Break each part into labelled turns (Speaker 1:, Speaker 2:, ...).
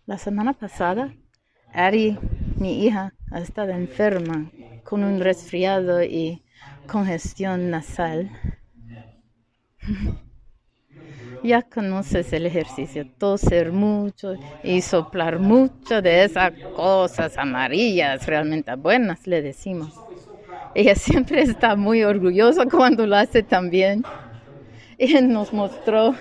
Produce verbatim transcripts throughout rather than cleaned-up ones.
Speaker 1: La semana pasada, Ari, mi hija, ha estado enferma con un resfriado y congestión nasal. Ya conoces el ejercicio, toser mucho y soplar mucho de esas cosas amarillas realmente buenas, le decimos. Ella siempre está muy orgullosa cuando lo hace también. Ella nos mostró,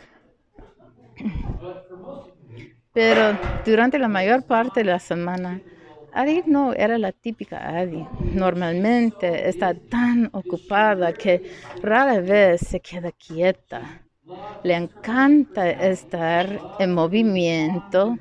Speaker 1: pero durante la mayor parte de la semana, Adi no era la típica Adi. Normalmente está tan ocupada que rara vez se queda quieta. Le encanta estar en movimiento,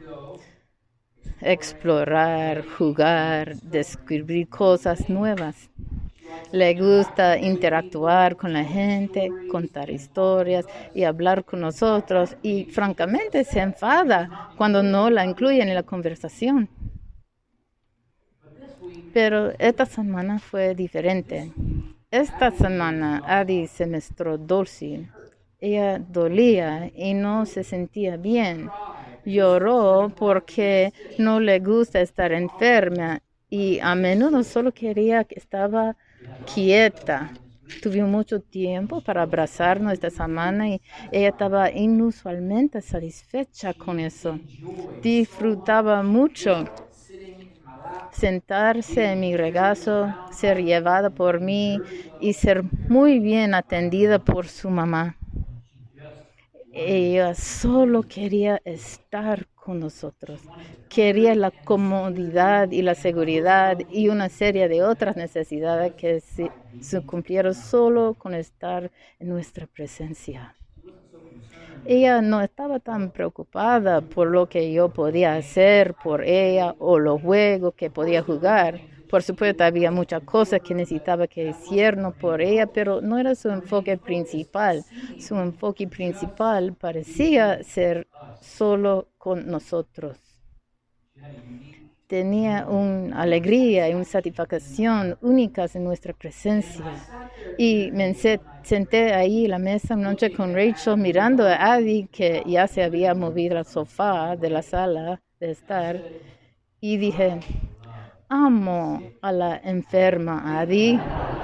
Speaker 1: explorar, jugar, descubrir cosas nuevas. Le gusta interactuar con la gente, contar historias y hablar con nosotros y francamente se enfada cuando no la incluyen en la conversación. Pero esta semana fue diferente. Esta semana Adi se mostró dócil. Ella dolía y no se sentía bien. Lloró porque no le gusta estar enferma y a menudo solo quería que estaba quieta. Tuvimos mucho tiempo para abrazarnos esta semana y ella estaba inusualmente satisfecha con eso. Disfrutaba mucho sentarse en mi regazo, ser llevada por mí y ser muy bien atendida por su mamá. Ella solo quería estar con nosotros. Quería la comodidad y la seguridad y una serie de otras necesidades que se, se cumplieron solo con estar en nuestra presencia. Ella no estaba tan preocupada por lo que yo podía hacer por ella o los juegos que podía jugar. Por supuesto, había muchas cosas que necesitaba que hicieran por ella, pero no era su enfoque principal. Su enfoque principal parecía ser solo con nosotros. Tenía una alegría y una satisfacción únicas en nuestra presencia. Y me senté ahí en la mesa una noche con Rachel mirando a Adi, que ya se había movido al sofá de la sala de estar, y dije, amo a la enferma Adi.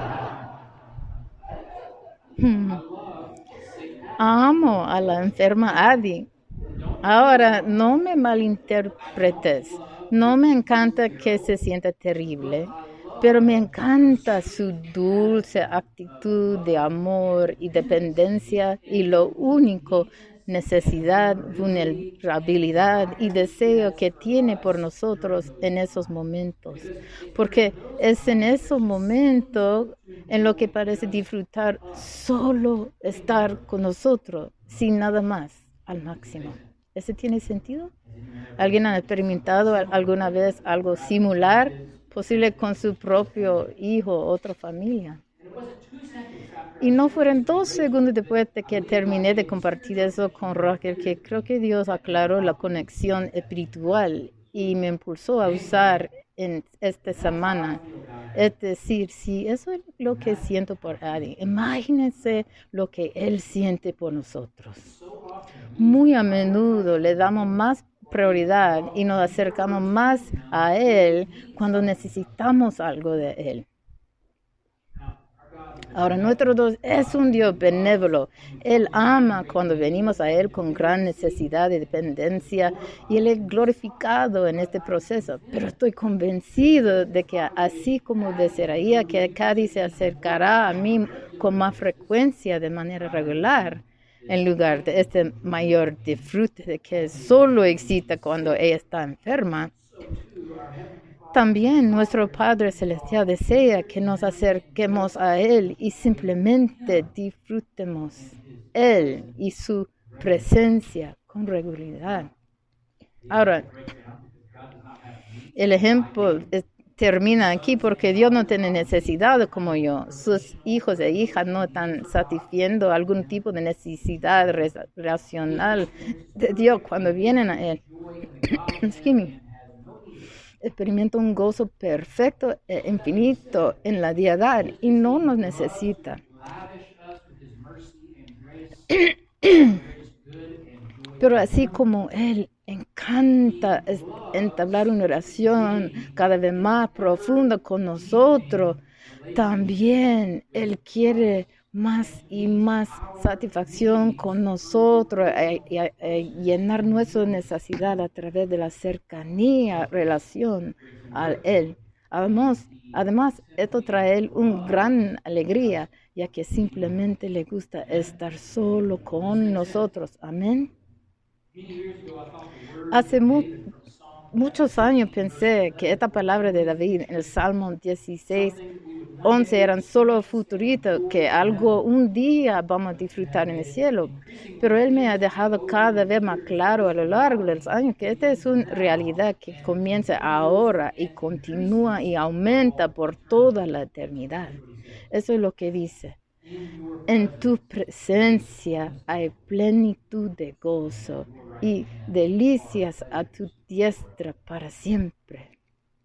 Speaker 1: Hmm. Amo a la enferma Adi. Ahora, no me malinterpretes. No me encanta que se sienta terrible, pero me encanta su dulce actitud de amor y dependencia y lo único, necesidad, vulnerabilidad y deseo que tiene por nosotros en esos momentos. Porque es en esos momentos en lo que parece disfrutar solo estar con nosotros, sin nada más, al máximo. ¿Ese tiene sentido? ¿Alguien ha experimentado alguna vez algo similar, posible con su propio hijo o otra familia? Y no fueron dos segundos después de que terminé de compartir eso con Roger que creo que Dios aclaró la conexión espiritual y me impulsó a usar en esta semana. Es decir, si eso es lo que siento por Adi, imagínense lo que Él siente por nosotros. Muy a menudo le damos más prioridad y nos acercamos más a Él cuando necesitamos algo de Él. Ahora, nuestro Dios es un Dios benévolo. Él ama cuando venimos a Él con gran necesidad y dependencia y Él es glorificado en este proceso. Pero estoy convencido de que así como desearía que Cady se acercará a mí con más frecuencia de manera regular, en lugar de este mayor disfrute de que solo exista cuando ella está enferma, también nuestro Padre Celestial desea que nos acerquemos a Él y simplemente disfrutemos Él y su presencia con regularidad. Ahora, el ejemplo es, termina aquí porque Dios no tiene necesidad como yo. Sus hijos e hijas no están satisfaciendo algún tipo de necesidad racional de Dios cuando vienen a Él. Experimenta un gozo perfecto e infinito en la deidad y no nos necesita. Pero así como Él, en encanta entablar una oración cada vez más profunda con nosotros. También Él quiere más y más satisfacción con nosotros, eh, eh, eh, llenar nuestra necesidad a través de la cercanía, relación a Él. Además, además esto trae una gran alegría, ya que simplemente le gusta estar solo con nosotros. Amén. Hace mu muchos años pensé que esta palabra de David en el Salmo dieciséis, once eran solo futuritos, que algo un día vamos a disfrutar en el cielo. Pero Él me ha dejado cada vez más claro a lo largo de los años que esta es una realidad que comienza ahora y continúa y aumenta por toda la eternidad. Eso es lo que dice. En tu presencia hay plenitud de gozo y delicias a tu diestra para siempre.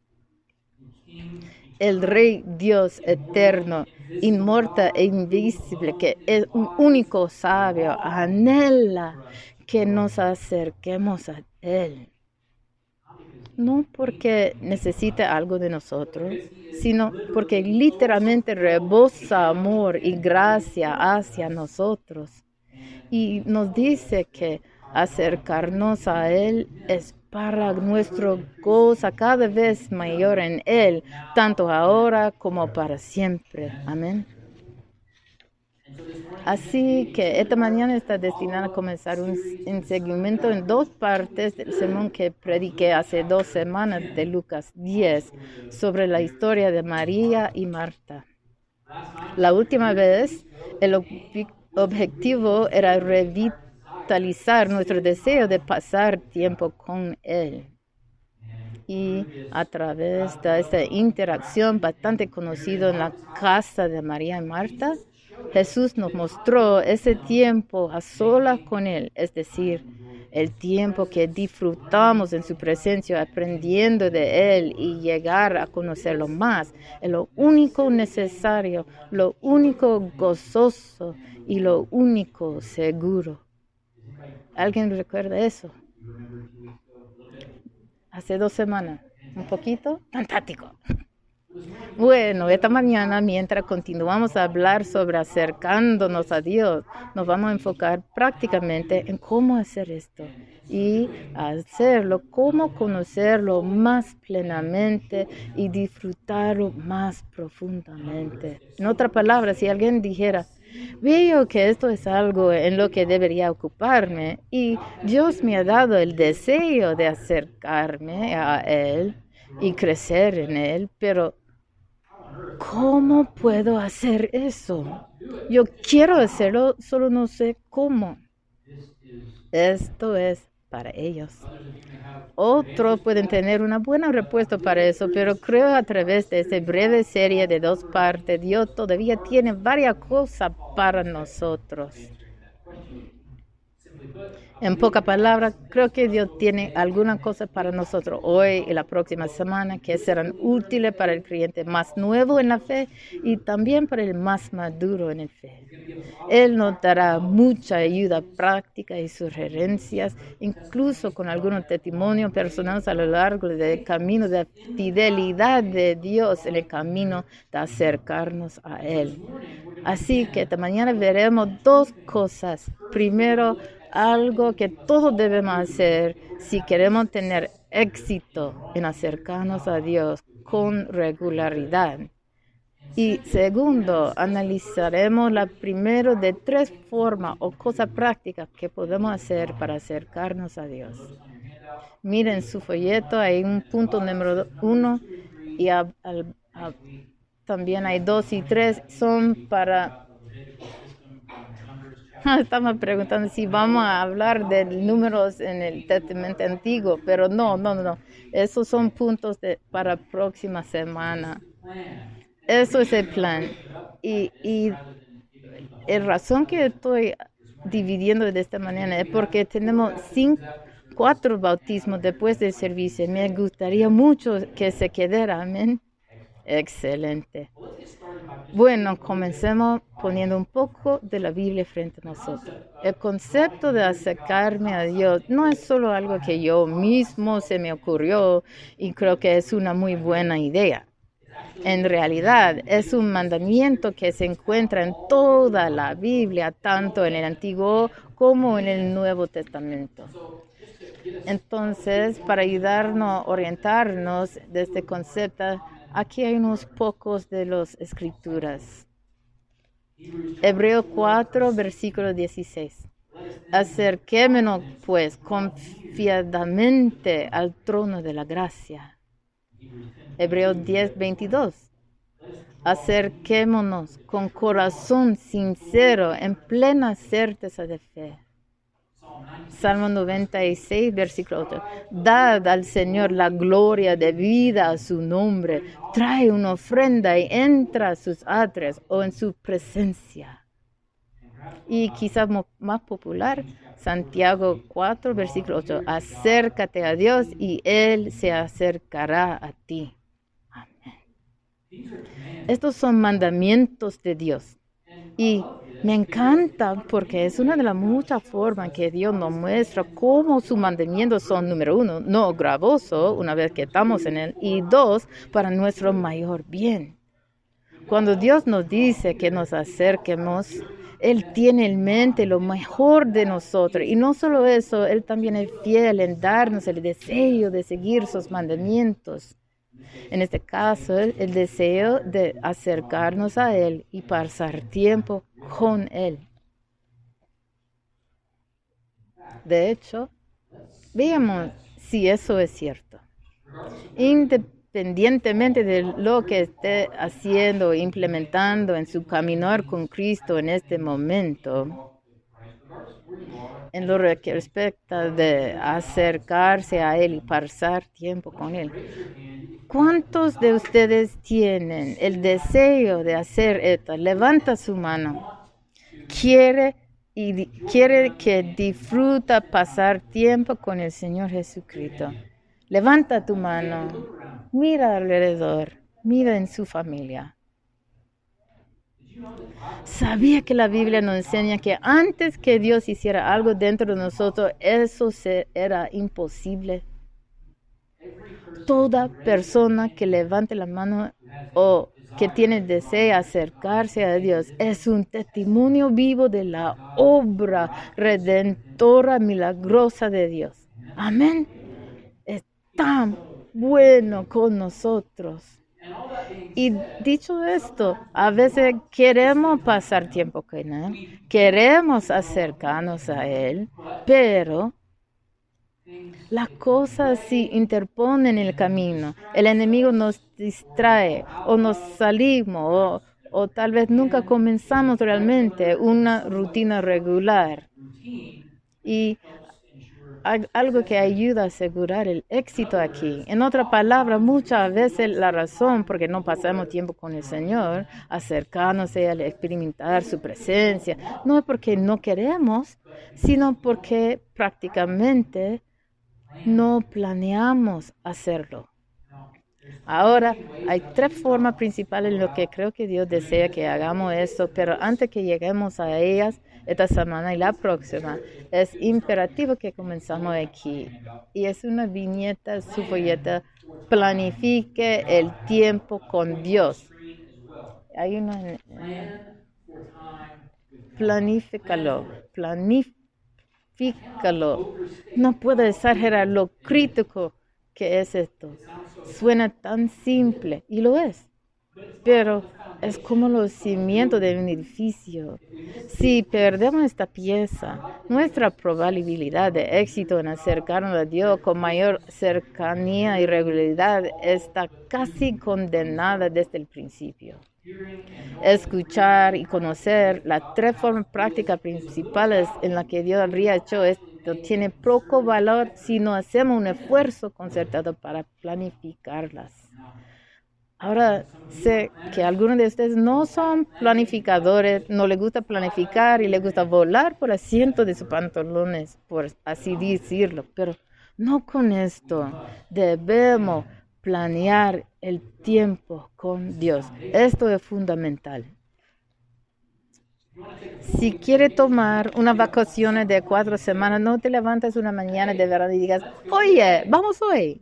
Speaker 1: El Rey Dios eterno, inmortal e invisible, que es un único sabio, anhela que nos acerquemos a Él. No porque necesite algo de nosotros, sino porque literalmente rebosa amor y gracia hacia nosotros. Y nos dice que acercarnos a Él es para nuestro gozo cada vez mayor en Él, tanto ahora como para siempre. Amén. Así que esta mañana está destinada a comenzar un, un segmento en dos partes del sermón que prediqué hace dos semanas de Lucas diez sobre la historia de María y Marta. La última vez, el ob objetivo era revitalizar nuestro deseo de pasar tiempo con Él. Y a través de esta interacción bastante conocida en la casa de María y Marta, Jesús nos mostró ese tiempo a solas con Él, es decir, el tiempo que disfrutamos en su presencia, aprendiendo de Él y llegar a conocerlo más. Es lo único necesario, lo único gozoso y lo único seguro. ¿Alguien recuerda eso? Hace dos semanas, un poquito, fantástico. Bueno, esta mañana, mientras continuamos a hablar sobre acercándonos a Dios, nos vamos a enfocar prácticamente en cómo hacer esto y hacerlo, cómo conocerlo más plenamente y disfrutarlo más profundamente. En otras palabras, si alguien dijera, veo que esto es algo en lo que debería ocuparme y Dios me ha dado el deseo de acercarme a Él y crecer en Él, pero ¿cómo puedo hacer eso? Yo quiero hacerlo, solo no sé cómo. Esto es para ellos. Otros pueden tener una buena respuesta para eso, pero creo a través de esta breve serie de dos partes, Dios todavía tiene varias cosas para nosotros. En pocas palabras, creo que Dios tiene algunas cosas para nosotros hoy y la próxima semana que serán útiles para el creyente más nuevo en la fe y también para el más maduro en la fe. Él nos dará mucha ayuda práctica y sugerencias, incluso con algunos testimonios personales a lo largo del camino de fidelidad de Dios en el camino de acercarnos a Él. Así que esta mañana veremos dos cosas. Primero, algo que todos debemos hacer si queremos tener éxito en acercarnos a Dios con regularidad. Y segundo, analizaremos la primera de tres formas o cosas prácticas que podemos hacer para acercarnos a Dios. Miren su folleto, hay un punto número uno y a, a, a, también hay dos y tres, son para... Estamos preguntando si vamos a hablar de números en el Testamento Antiguo, pero no, no, no. Esos son puntos de, para próxima semana. Eso es el plan. Y, y la razón que estoy dividiendo de esta manera es porque tenemos cinco, cuatro bautismos después del servicio. Me gustaría mucho que se quedara, amén. Excelente. Bueno, comencemos poniendo un poco de la Biblia frente a nosotros. El concepto de acercarme a Dios no es solo algo que yo mismo se me ocurrió y creo que es una muy buena idea. En realidad, es un mandamiento que se encuentra en toda la Biblia, tanto en el Antiguo como en el Nuevo Testamento. Entonces, para ayudarnos a orientarnos de este concepto, aquí hay unos pocos de las escrituras. Hebreos cuatro, versículo dieciséis. Acerquémonos, pues, confiadamente al trono de la gracia. Hebreos diez, veintidós. Acerquémonos con corazón sincero, en plena certeza de fe. Salmo noventa y seis, versículo ocho. Dad al Señor la gloria debida a su nombre. Trae una ofrenda y entra a sus atrios o en su presencia. Y quizás más popular, Santiago cuatro, versículo ocho. Acércate a Dios y Él se acercará a ti. Amén. Estos son mandamientos de Dios. Y me encanta porque es una de las muchas formas que Dios nos muestra cómo sus mandamientos son, número uno, no gravoso una vez que estamos en Él, y dos, para nuestro mayor bien. Cuando Dios nos dice que nos acerquemos, Él tiene en mente lo mejor de nosotros. Y no solo eso, Él también es fiel en darnos el deseo de seguir sus mandamientos. En este caso, el deseo de acercarnos a Él y pasar tiempo con Él. De hecho, veamos si eso es cierto. Independientemente de lo que esté haciendo e implementando en su caminar con Cristo en este momento, en lo que respecta de acercarse a Él y pasar tiempo con Él, ¿cuántos de ustedes tienen el deseo de hacer esto? Levanta su mano. Quiere y quiere que disfruta pasar tiempo con el Señor Jesucristo. Levanta tu mano. Mira alrededor. Mira en su familia. ¿Sabía que la Biblia nos enseña que antes que Dios hiciera algo dentro de nosotros, eso era imposible? Toda persona que levante la mano o que tiene deseo de acercarse a Dios es un testimonio vivo de la obra redentora milagrosa de Dios. Amén. Es tan bueno con nosotros. Y dicho esto, a veces queremos pasar tiempo con Él, queremos acercarnos a Él, pero las cosas se interponen en el camino. El enemigo nos distrae o nos salimos o, o tal vez nunca comenzamos realmente una rutina regular. Y algo que ayuda a asegurar el éxito aquí. En otras palabras, muchas veces la razón por qué no pasamos tiempo con el Señor, acercarnos a Él, experimentar su presencia, no es porque no queremos, sino porque prácticamente no planeamos hacerlo. Ahora, hay tres formas principales en lo que creo que Dios desea que hagamos esto, pero antes que lleguemos a ellas, esta semana y la próxima, es imperativo que comenzamos aquí. Y es una viñeta, su folleta, planifique el tiempo con Dios. Hay una... Planifícalo, planifícalo. No puedo exagerar lo crítico que es esto. Suena tan simple, y lo es. Pero es como los cimientos de un edificio. Si perdemos esta pieza, nuestra probabilidad de éxito en acercarnos a Dios con mayor cercanía y regularidad está casi condenada desde el principio. Escuchar y conocer las tres formas prácticas principales en las que Dios habría hecho esto tiene poco valor si no hacemos un esfuerzo concertado para planificarlas. Ahora sé que algunos de ustedes no son planificadores, no les gusta planificar y les gusta volar por asiento de sus pantalones, por así decirlo, pero no con esto. Debemos planear el tiempo con Dios. Esto es fundamental. Si quieres tomar unas vacaciones de cuatro semanas, no te levantes una mañana de verano y digas, oye, vamos hoy.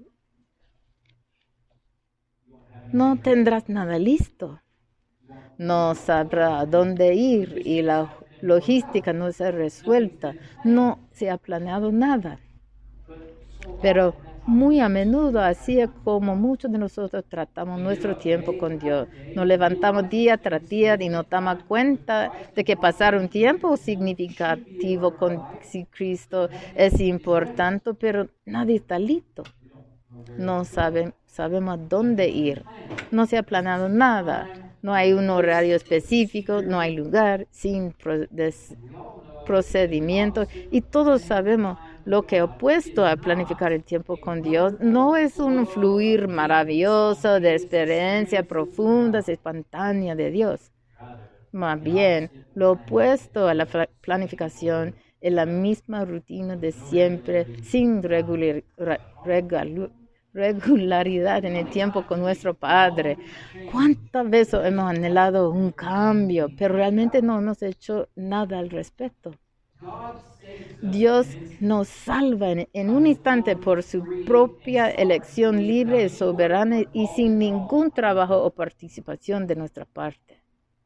Speaker 1: No tendrás nada listo. No sabrás a dónde ir y la logística no se ha resuelta. No se ha planeado nada. Pero muy a menudo, así es como muchos de nosotros tratamos nuestro tiempo con Dios. Nos levantamos día tras día y nos damos cuenta de que pasar un tiempo significativo con Cristo es importante, pero nadie está listo. No sabe, sabemos dónde ir. No se ha planeado nada. No hay un horario específico, no hay lugar, sin procedimientos. Y todos sabemos lo que opuesto a planificar el tiempo con Dios no es un fluir maravilloso de experiencia profunda, espontánea de Dios. Más bien, lo opuesto a la planificación es la misma rutina de siempre, sin regular, regular, regularidad en el tiempo con nuestro Padre. ¿Cuántas veces hemos anhelado un cambio, pero realmente no hemos hecho nada al respecto? Dios nos salva en, en un instante por su propia elección libre y soberana y sin ningún trabajo o participación de nuestra parte.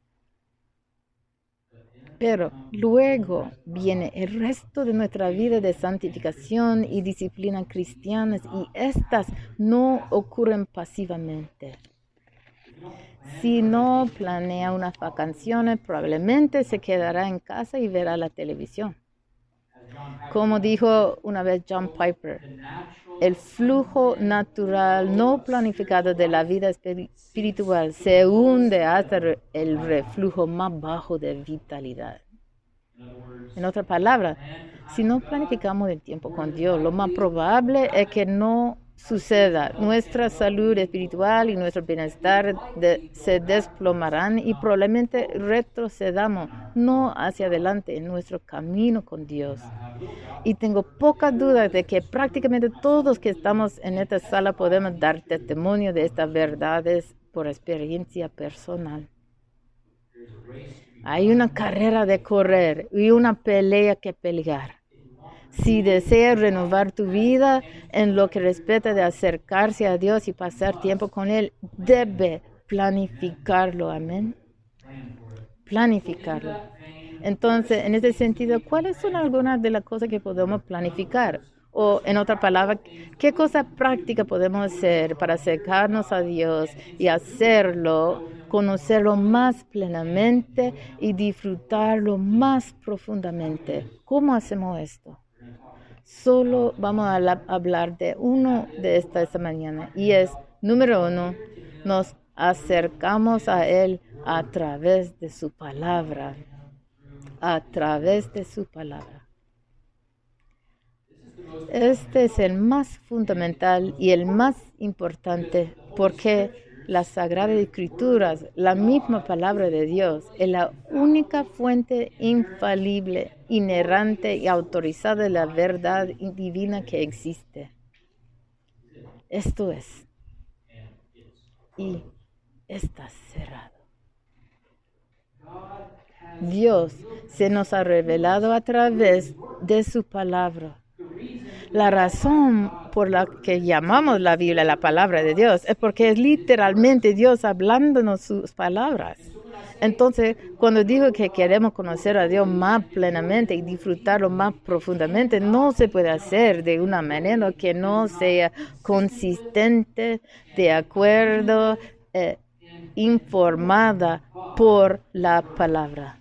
Speaker 1: Pero luego viene el resto de nuestra vida de santificación y disciplina cristianas y estas no ocurren pasivamente. Si no planea unas vacaciones, probablemente se quedará en casa y verá la televisión. Como dijo una vez John Piper, el flujo natural no planificado de la vida espiritual se hunde hasta el reflujo más bajo de vitalidad. En otras palabras, si no planificamos el tiempo con Dios, lo más probable es que no suceda. Nuestra salud espiritual y nuestro bienestar de, se desplomarán y probablemente retrocedamos, no hacia adelante en nuestro camino con Dios. Y tengo pocas dudas de que prácticamente todos que estamos en esta sala podemos dar testimonio de estas verdades por experiencia personal. Hay una carrera de correr y una pelea que pelear. Si deseas renovar tu vida en lo que respecta de acercarse a Dios y pasar tiempo con Él, debe planificarlo. Amén. Planificarlo. Entonces, en ese sentido, ¿cuáles son algunas de las cosas que podemos planificar? O, en otras palabras, ¿qué cosa práctica podemos hacer para acercarnos a Dios y hacerlo, conocerlo más plenamente y disfrutarlo más profundamente? ¿Cómo hacemos esto? Solo vamos a la, hablar de uno de esta, esta mañana y es, número uno, nos acercamos a Él a través de su palabra, a través de su palabra. Este es el más fundamental y el más importante porque las Sagradas Escrituras, la misma palabra de Dios, es la única fuente infalible, inerrante y autorizada de la verdad divina que existe. Esto es. Y está cerrado. Dios se nos ha revelado a través de su palabra. La razón por la que llamamos la Biblia la palabra de Dios es porque es literalmente Dios hablándonos sus palabras. Entonces, cuando digo que queremos conocer a Dios más plenamente y disfrutarlo más profundamente, no se puede hacer de una manera que no sea consistente, de acuerdo, eh, informada por la palabra.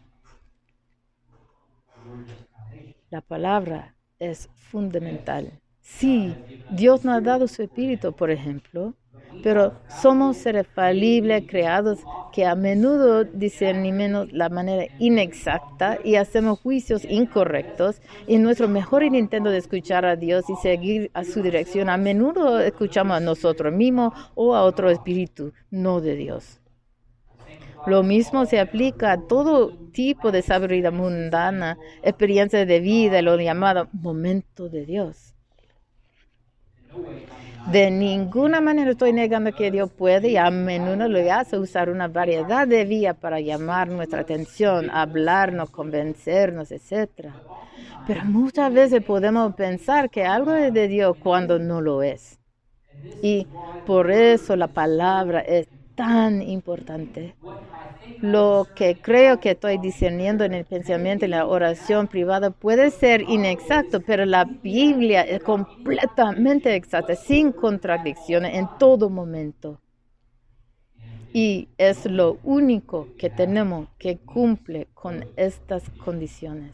Speaker 1: La palabra es fundamental. Sí, Dios nos ha dado su espíritu, por ejemplo, pero somos seres falibles, creados, que a menudo discernimos la manera inexacta y hacemos juicios incorrectos. Y nuestro mejor intento de escuchar a Dios y seguir a su dirección, a menudo escuchamos a nosotros mismos o a otro espíritu, no de Dios. Lo mismo se aplica a todo tipo de sabiduría mundana, experiencia de vida, lo llamado momento de Dios. De ninguna manera estoy negando que Dios puede y a menudo lo hace usar una variedad de vías para llamar nuestra atención, hablarnos, convencernos, etcétera. Pero muchas veces podemos pensar que algo es de Dios cuando no lo es. Y por eso la palabra es tan importante. Lo que creo que estoy discerniendo en el pensamiento, en la oración privada, puede ser inexacto, pero la Biblia es completamente exacta, sin contradicciones en todo momento. Y es lo único que tenemos que cumple con estas condiciones.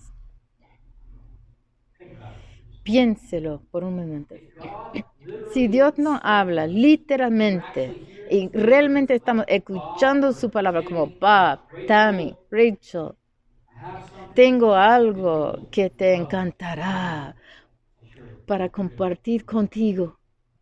Speaker 1: Piénselo por un momento. Si Dios no habla literalmente y realmente estamos escuchando su palabra como Bob, Tammy, Rachel, tengo algo que te encantará para compartir contigo.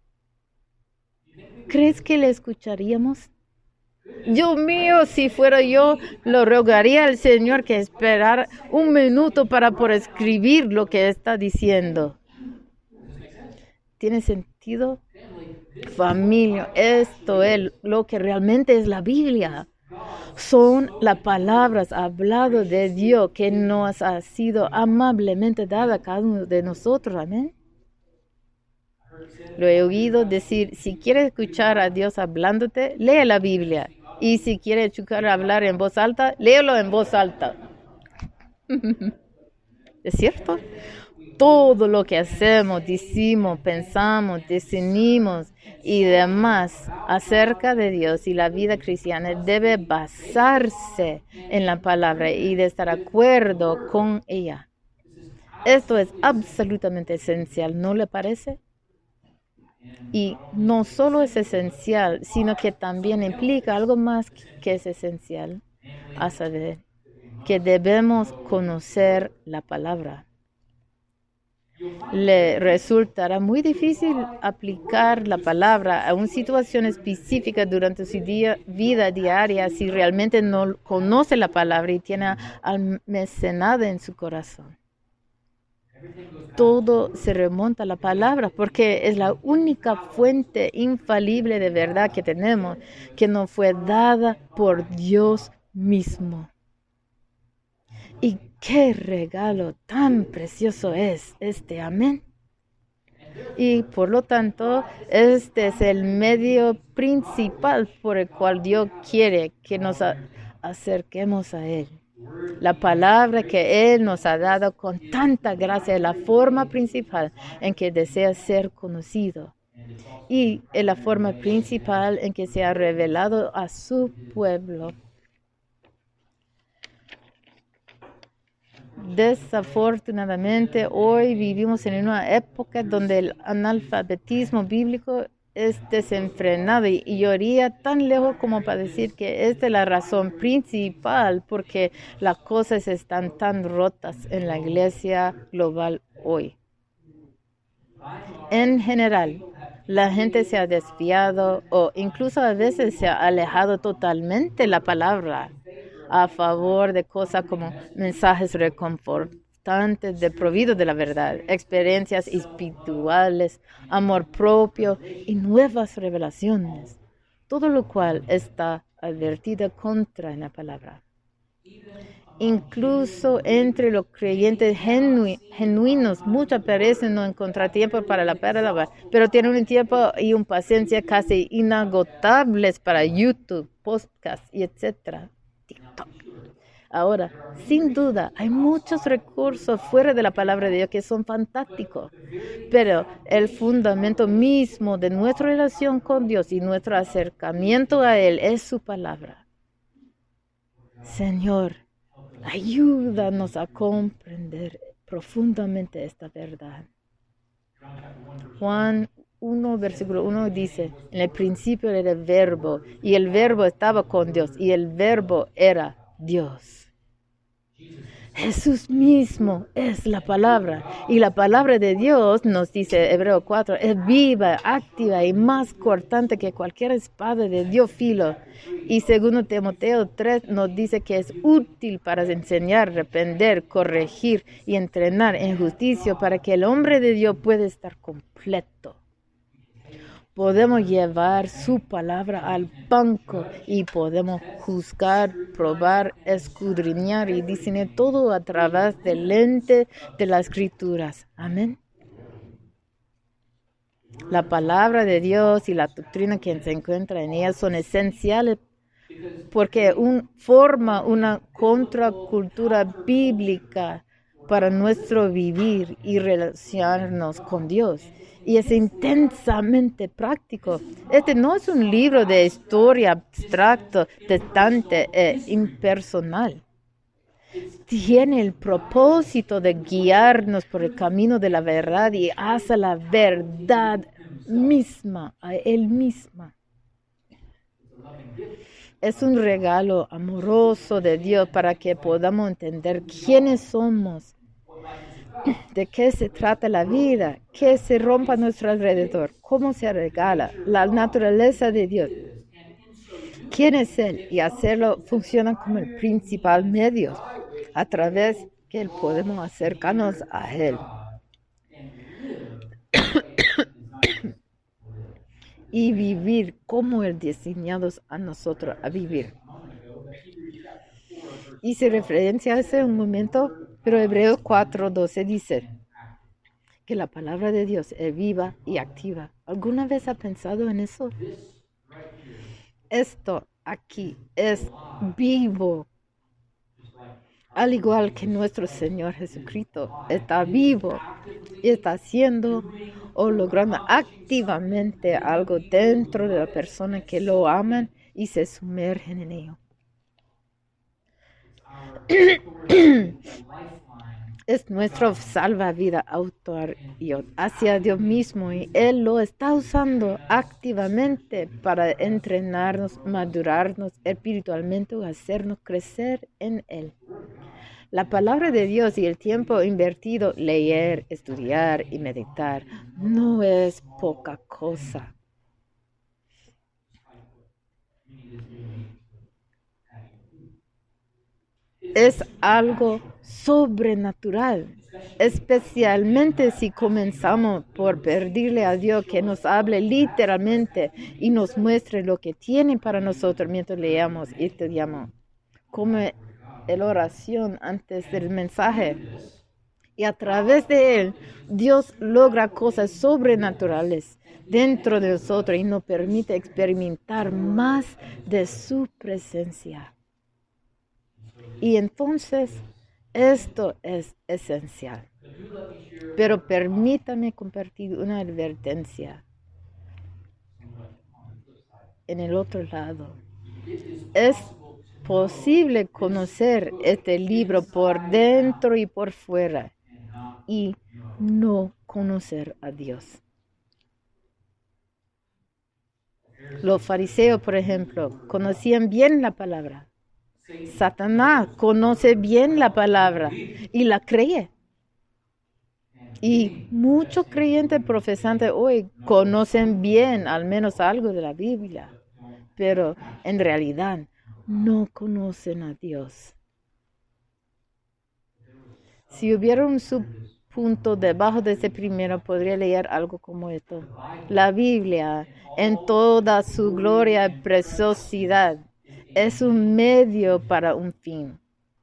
Speaker 1: ¿Crees que le escucharíamos? Dios mío, si fuera yo, lo rogaría al Señor que esperara un minuto para poder escribir lo que está diciendo. ¿Tiene sentido? Familia, esto es lo que realmente es la Biblia. Son las palabras habladas de Dios que nos ha sido amablemente dada a cada uno de nosotros. Amén. Lo he oído decir, si quieres escuchar a Dios hablándote, lee la Biblia. Y si quieres escuchar hablar en voz alta, léelo en voz alta. ¿Es cierto? Todo lo que hacemos, decimos, pensamos, decidimos y demás acerca de Dios y la vida cristiana debe basarse en la palabra y de estar de acuerdo con ella. Esto es absolutamente esencial, ¿no le parece? Y no solo es esencial, sino que también implica algo más que es esencial, a saber, que debemos conocer la palabra. Le resultará muy difícil aplicar la palabra a una situación específica durante su día, vida diaria si realmente no conoce la palabra y tiene almacenada en su corazón. Todo se remonta a la palabra porque es la única fuente infalible de verdad que tenemos, que nos fue dada por Dios mismo. Y qué regalo tan precioso es este, amén. Y por lo tanto, este es el medio principal por el cual Dios quiere que nos acerquemos a Él. La palabra que Él nos ha dado con tanta gracia es la forma principal en que desea ser conocido. Y es la forma principal en que se ha revelado a su pueblo. Desafortunadamente, hoy vivimos en una época donde el analfabetismo bíblico es desenfrenado y, y yo iría tan lejos como para decir que esta es la razón principal porque las cosas están tan rotas en la iglesia global hoy. En general, la gente se ha desviado o incluso a veces se ha alejado totalmente de la palabra a favor de cosas como mensajes reconfortantes, desprovidos de la verdad, experiencias espirituales, amor propio y nuevas revelaciones, todo lo cual está advertido contra en la palabra. Incluso entre los creyentes genu- genuinos, muchas parecen no encontrar tiempo para la palabra, pero tienen un tiempo y una paciencia casi inagotables para YouTube, podcast y etcétera. TikTok. Ahora, sin duda, hay muchos recursos fuera de la palabra de Dios que son fantásticos, pero el fundamento mismo de nuestra relación con Dios y nuestro acercamiento a Él es su palabra. Señor, ayúdanos a comprender profundamente esta verdad. Juan uno, versículo uno dice, en el principio era el verbo, y el verbo estaba con Dios, y el verbo era Dios. Jesús mismo es la palabra, y la palabra de Dios, nos dice Hebreo cuatro, es viva, activa y más cortante que cualquier espada de Dios filo. Y segundo Timoteo tres nos dice que es útil para enseñar, reprender, corregir y entrenar en justicia para que el hombre de Dios pueda estar completo. Podemos llevar su palabra al banco y podemos juzgar, probar, escudriñar y discernir todo a través del lente de las Escrituras. Amén. La palabra de Dios y la doctrina que se encuentra en ella son esenciales porque un, forma una contracultura bíblica para nuestro vivir y relacionarnos con Dios. Y es intensamente práctico. Este no es un libro de historia abstracto, distante e impersonal. Tiene el propósito de guiarnos por el camino de la verdad y hacia la verdad misma, a Él misma. Es un regalo amoroso de Dios para que podamos entender quiénes somos, de qué se trata la vida, qué se rompe a nuestro alrededor, cómo se regala la naturaleza de Dios, quién es Él, y hacerlo funciona como el principal medio a través que Él podemos acercarnos a Él. Y vivir como Él diseñados a nosotros a vivir. Hice referencia hace un momento, pero Hebreos cuatro doce dice que la palabra de Dios es viva y activa. ¿Alguna vez ha pensado en eso? Esto aquí es vivo. Al igual que nuestro Señor Jesucristo está vivo y está haciendo o logrando activamente algo dentro de la persona que lo aman y se sumergen en ello. Es nuestro salvavidas autor hacia Dios mismo y Él lo está usando activamente para entrenarnos, madurarnos espiritualmente o hacernos crecer en Él. La palabra de Dios y el tiempo invertido, leer, estudiar y meditar, no es poca cosa. Es algo sobrenatural, especialmente si comenzamos por pedirle a Dios que nos hable literalmente y nos muestre lo que tiene para nosotros mientras leamos y estudiamos. Como la oración antes del mensaje. Y a través de él, Dios logra cosas sobrenaturales dentro de nosotros y nos permite experimentar más de su presencia. Y entonces, esto es esencial. Pero permítame compartir una advertencia. En el otro lado, es posible conocer este libro por dentro y por fuera y no conocer a Dios. Los fariseos, por ejemplo, conocían bien la palabra. Satanás conoce bien la palabra y la cree. Y muchos creyentes profesantes hoy conocen bien al menos algo de la Biblia, pero en realidad no conocen a Dios. Si hubiera un subpunto debajo de ese primero, podría leer algo como esto. La Biblia, en toda su gloria y preciosidad, es un medio para un fin.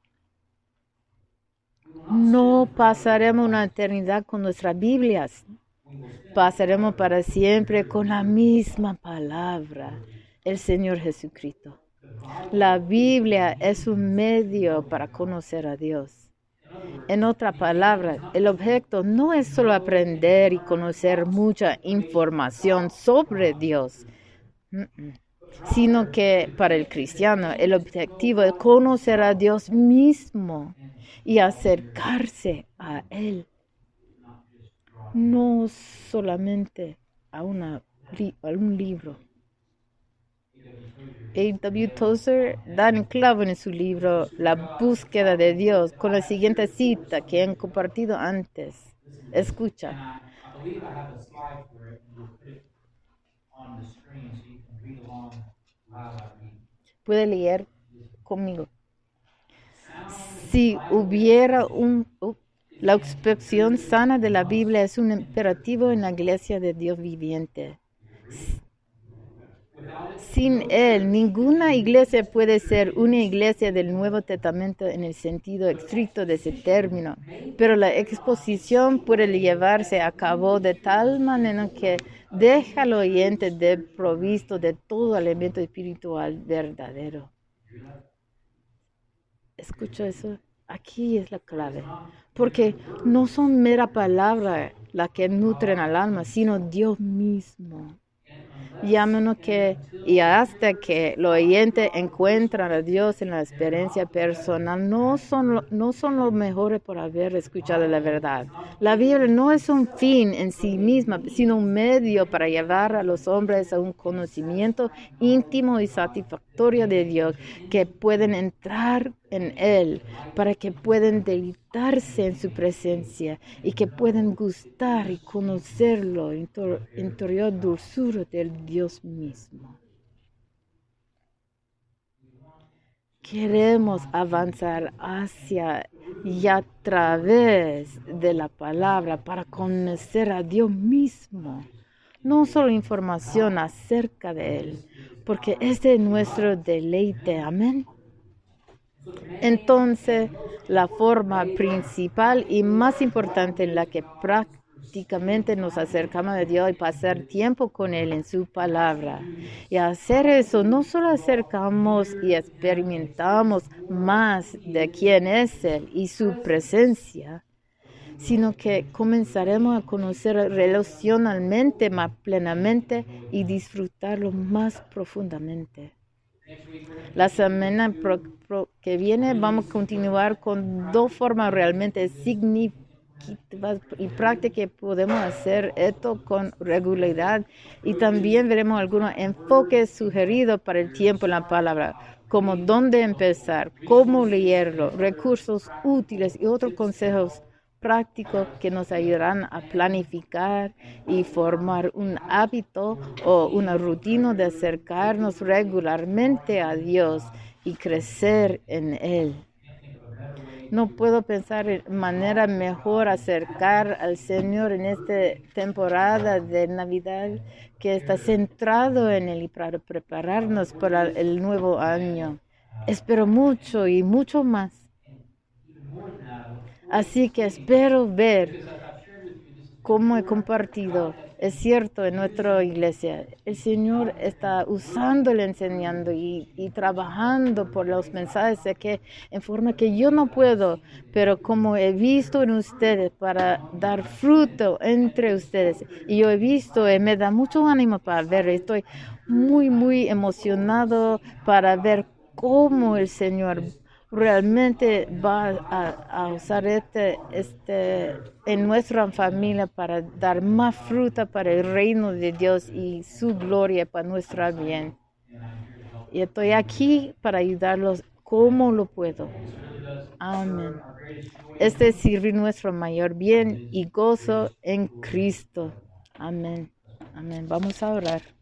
Speaker 1: No pasaremos una eternidad con nuestras Biblias. Pasaremos para siempre con la misma palabra, el Señor Jesucristo. La Biblia es un medio para conocer a Dios. En otras palabras, el objeto no es solo aprender y conocer mucha información sobre Dios, sino que para el cristiano el objetivo es conocer a Dios mismo y acercarse a Él, no solamente a, una, a un libro. A W Tozer da en clavo en su libro La búsqueda de Dios con la siguiente cita que han compartido antes. Escucha. Puede leer conmigo. Si hubiera un... Uh, la expresión sana de la Biblia es un imperativo en la iglesia de Dios viviente. Sin Él, ninguna iglesia puede ser una iglesia del Nuevo Testamento en el sentido estricto de ese término, pero la exposición puede llevarse a cabo de tal manera que deja al oyente desprovisto de todo elemento espiritual verdadero. Escucha eso. Aquí es la clave, porque no son mera palabras las que nutren al alma, sino Dios mismo. Y a menos que, y hasta que los oyentes encuentran a Dios en la experiencia personal, no son, lo- no son los mejores por haber escuchado la verdad. La Biblia no es un fin en sí misma, sino un medio para llevar a los hombres a un conocimiento íntimo y satisfactorio de Dios, que pueden entrar en Él, para que puedan deleitarse en su presencia y que puedan gustar y conocerlo en tu interior dulzura del Dios mismo. Queremos avanzar hacia y a través de la palabra para conocer a Dios mismo. No solo información acerca de Él, porque este es nuestro deleite. Amén. Entonces, la forma principal y más importante en la que prácticamente nos acercamos a Dios y pasar tiempo con Él en su palabra. Y hacer eso, no solo acercamos y experimentamos más de quién es Él y su presencia, sino que comenzaremos a conocer relacionalmente más plenamente y disfrutarlo más profundamente. La semana pro, pro, que viene vamos a continuar con dos formas realmente significativas y prácticas que podemos hacer esto con regularidad, y también veremos algunos enfoques sugeridos para el tiempo en la palabra, como dónde empezar, cómo leerlo, recursos útiles y otros consejos prácticos que nos ayudarán a planificar y formar un hábito o una rutina de acercarnos regularmente a Dios y crecer en Él. No puedo pensar en manera mejor acercar al Señor en esta temporada de Navidad, que está centrado en Él y para prepararnos para el nuevo año. Espero mucho y mucho más. Así que espero ver cómo he compartido. Es cierto, en nuestra iglesia el Señor está usándole, enseñando y, y trabajando por los mensajes de que, en forma que yo no puedo, pero como he visto en ustedes para dar fruto entre ustedes. Y yo he visto y me da mucho ánimo para ver. Estoy muy, muy emocionado para ver cómo el Señor realmente va a, a usar este, este en nuestra familia para dar más fruta para el reino de Dios y su gloria para nuestro bien. Y estoy aquí para ayudarlos como lo puedo. Amén. Este sirve nuestro mayor bien y gozo en Cristo. Amén. Amén. Vamos a orar.